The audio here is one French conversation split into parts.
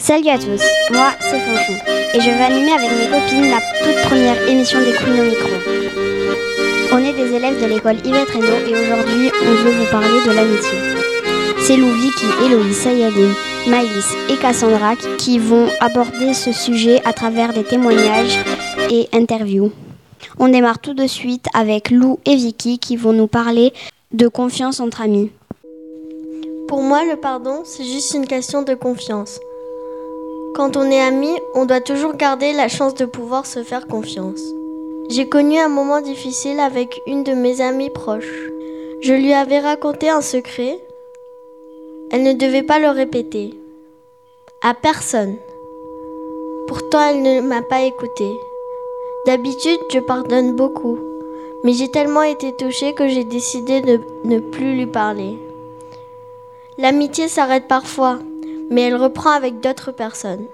Salut à tous, moi c'est Fonchon et je vais animer avec mes copines la toute première émission des Queens au micro. On est des élèves de l'école Yvette Reynaud et aujourd'hui on veut vous parler de l'amitié. C'est Lou, Vicky, Héloïse, Sayaline, Maïlis et Cassandra qui vont aborder ce sujet à travers des témoignages et interviews. On démarre tout de suite avec Lou et Vicky qui vont nous parler de confiance entre amis. Pour moi, le pardon, c'est juste une question de confiance. Quand on est amis, on doit toujours garder la chance de pouvoir se faire confiance. J'ai connu un moment difficile avec une de mes amies proches. Je lui avais raconté un secret. Elle ne devait pas le répéter. À personne. Pourtant, elle ne m'a pas écoutée. D'habitude, je pardonne beaucoup. Mais j'ai tellement été touchée que j'ai décidé de ne plus lui parler. L'amitié s'arrête parfois, mais elle reprend avec d'autres personnes.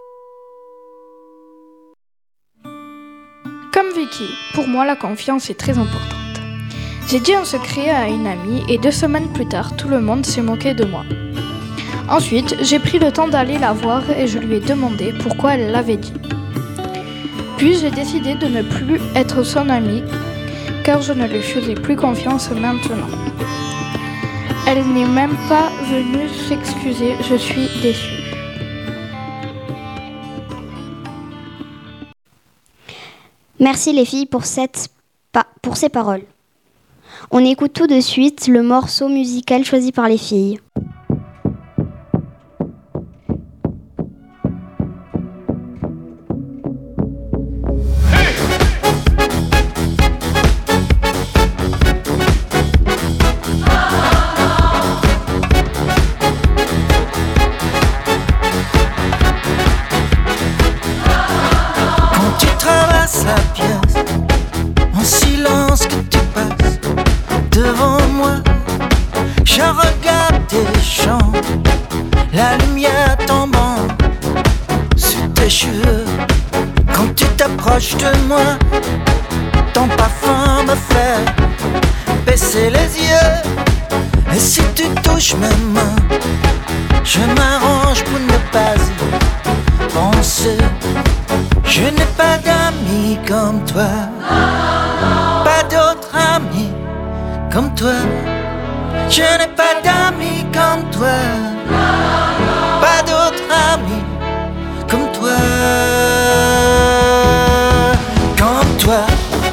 Comme Vicky, pour moi la confiance est très importante. J'ai dit un secret à une amie et 2 semaines plus tard, tout le monde s'est moqué de moi. Ensuite, j'ai pris le temps d'aller la voir et je lui ai demandé pourquoi elle l'avait dit. Puis j'ai décidé de ne plus être son amie car je ne lui faisais plus confiance maintenant. Elle n'est même pas venue s'excuser, je suis déçue. Merci les filles pour ces paroles. On écoute tout de suite le morceau musical choisi par les filles. En silence que tu passes devant moi, je regarde tes chants, la lumière tombant sur tes cheveux. Quand tu t'approches de moi, ton parfum me fait baisser les yeux. Et si tu touches mes mains, je m'arrange pour ne pas y penser. Je n'ai pas d'amis comme toi, pas d'autres amis comme toi. Je n'ai pas d'amis comme toi, pas d'autres amis comme toi. Comme toi.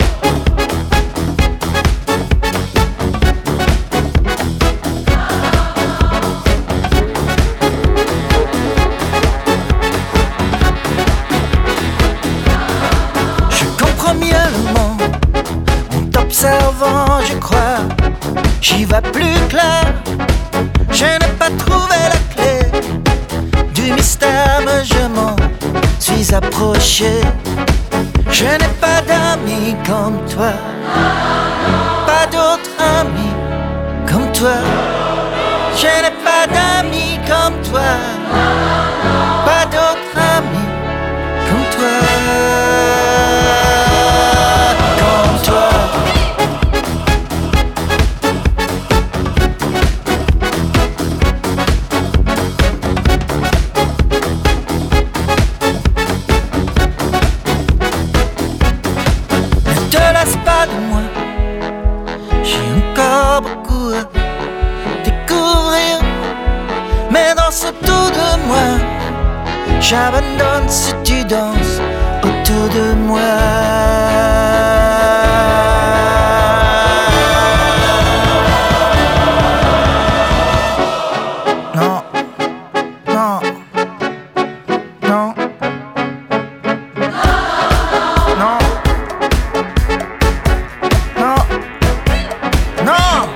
Observant, je crois, j'y vois plus clair. Je n'ai pas trouvé la clé du mystère, mais je m'en suis approché. Je n'ai pas d'amis comme toi, pas d'autres amis comme toi. Je n'ai pas d'amis comme toi, pas d'autres amis comme toi. J'abandonne si tu danses autour de moi. Non, non, non, non, non, non.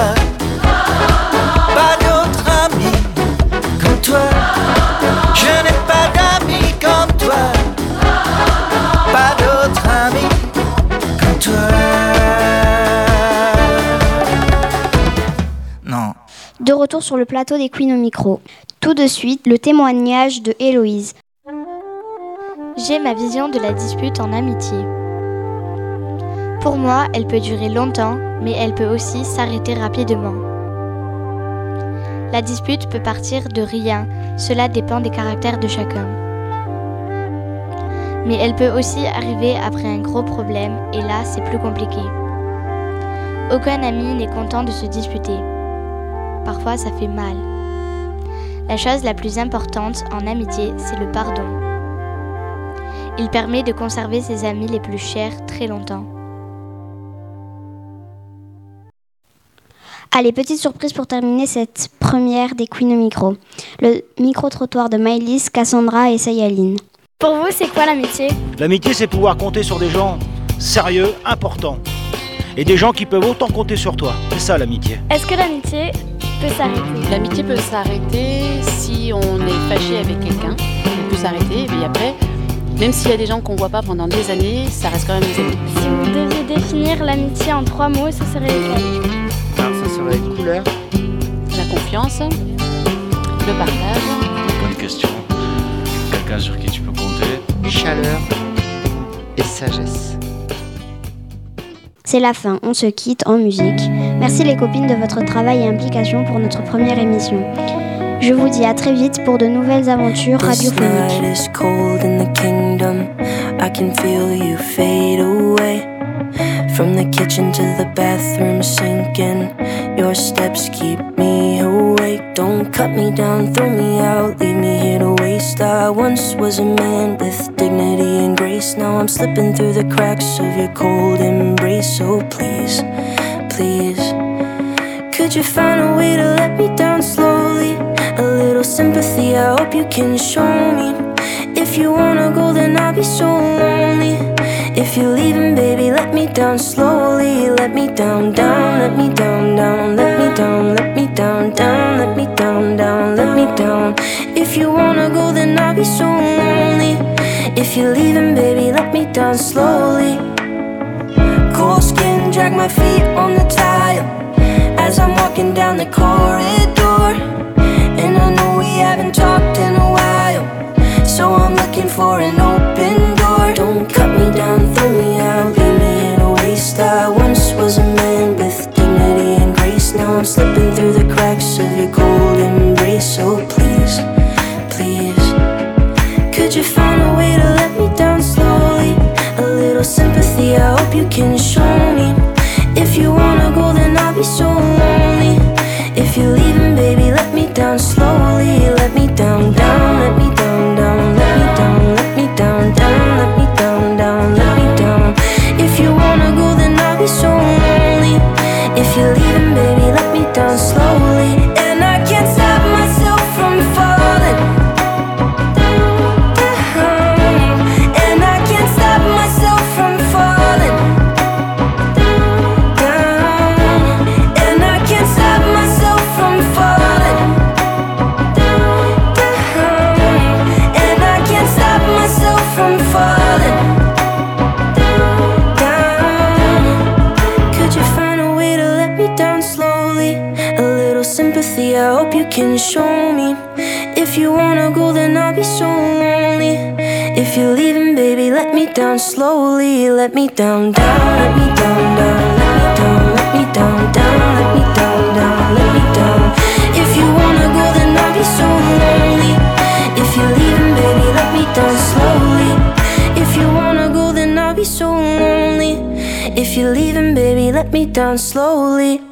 Je n'ai retour sur le plateau des Queens au micro. Tout de suite, le témoignage de Héloïse. J'ai ma vision de la dispute en amitié. Pour moi, elle peut durer longtemps, mais elle peut aussi s'arrêter rapidement. La dispute peut partir de rien, cela dépend des caractères de chacun. Mais elle peut aussi arriver après un gros problème, et là, c'est plus compliqué. Aucun ami n'est content de se disputer. Parfois, ça fait mal. La chose la plus importante en amitié, c'est le pardon. Il permet de conserver ses amis les plus chers très longtemps. Allez, petite surprise pour terminer cette première des Queens au micro. Le micro-trottoir de Maëlys, Cassandra et Sayaline. Pour vous, c'est quoi l'amitié ? L'amitié, c'est pouvoir compter sur des gens sérieux, importants. Et des gens qui peuvent autant compter sur toi. C'est ça l'amitié. Est-ce que l'amitié peut s'arrêter ? L'amitié peut s'arrêter si on est fâché avec quelqu'un. Elle peut s'arrêter, mais après, même s'il y a des gens qu'on ne voit pas pendant des années, ça reste quand même des amis. Si vous deviez définir l'amitié en 3 mots, ce serait lesquels ? Alors ça serait couleur, La confiance, le partage. Bonne question. Quelqu'un sur qui tu peux compter. chaleur et sagesse. C'est la fin, on se quitte en musique. Merci les copines de votre travail et implication pour notre première émission. Je vous dis à très vite pour de nouvelles aventures radiophoniques. From the kitchen to the bathroom sinking, your steps keep me awake. Don't cut me down, throw me out, leave me here to waste. I once was a man with dignity and grace. Now I'm slipping through the cracks of your cold embrace. So please, please, could you find a way to let me down slowly? A little sympathy, I hope you can show me. If you wanna go, then I'll be so lonely. If you're leaving, baby, let me down slowly. Let me down, down, let me down, down. Let me down, let me down, down. Let me down, down, let me down. If you wanna go, then I'll be so lonely. If you're leaving, baby, let me down slowly. Cold skin, drag my feet on the tile as I'm walking down the corridor. And I know we haven't talked in a while, so I'm looking for an open door. Don't cut me down, throw me out, leave me in a waste. I once was a man with dignity and grace. Now I'm slipping through the cracks of your cold embrace. So please, please, could you find a way to let me down slowly? A little sympathy, I hope you can show me. If you wanna go, then I'll be so lonely. If you're leaving, baby, let me down slowly. Let me down, down, let me down, down. Let me down, let me down, down. Let me down, down, let me down. If you wanna go, then I'll be so lonely. If you're leaving, baby, let me down slowly. And I can't stop myself from falling down. And I can't stop myself from falling down. And I can't stop myself from falling down. And I can't stop myself from falling down. Could you find a way to let me down slowly? A little sympathy, I hope you can show me. If you wanna go, then I'll be so lonely. If you're leaving, baby, let me down slowly. Let me down, down, let me down, down. Let me down, let me down, down. Let me down, down, let me down. If you wanna go, then I'll be so lonely. If you're leaving, baby, let me down slowly. If you wanna go, then I'll be so lonely. If you're leaving, baby, let me down slowly.